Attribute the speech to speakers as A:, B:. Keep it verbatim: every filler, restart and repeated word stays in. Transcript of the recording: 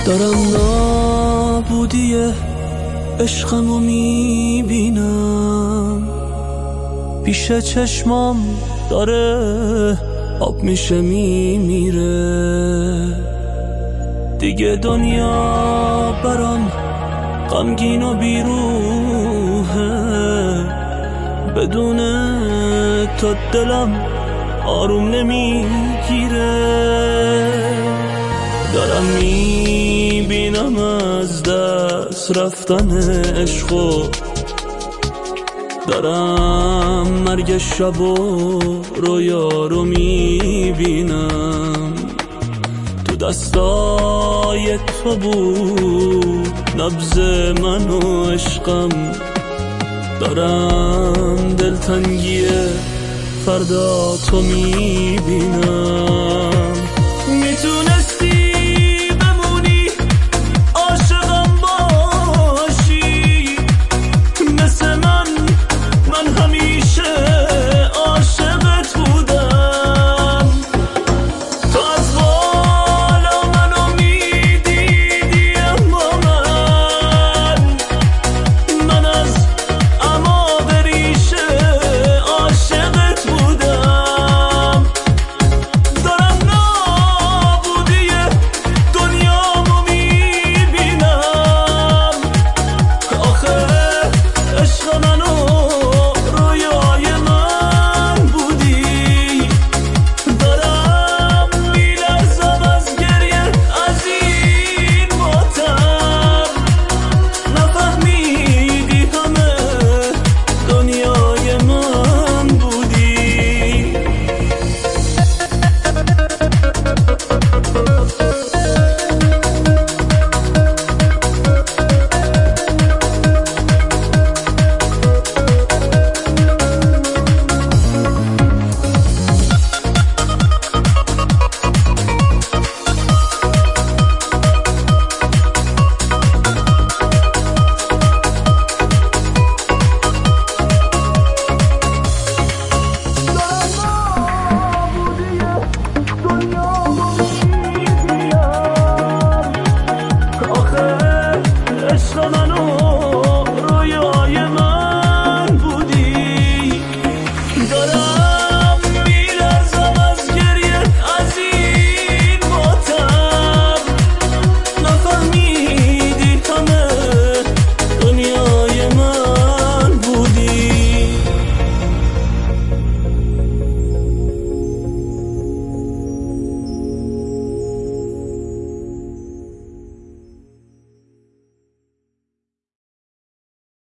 A: دارم نابودی عشقمو میبینم، پیش چشمام داره آب میشه میمیره. دیگه دنیا برام غمگین و بیروحه، بدون تو دلم آروم نمیگیره. دارم میبینم از دست رفتن عشقو، دارم مرگ شب و رویا رو میبینم. تو دستای تو بود نبض من و عشقم، دارم دلتنگی فردا تو میبینم.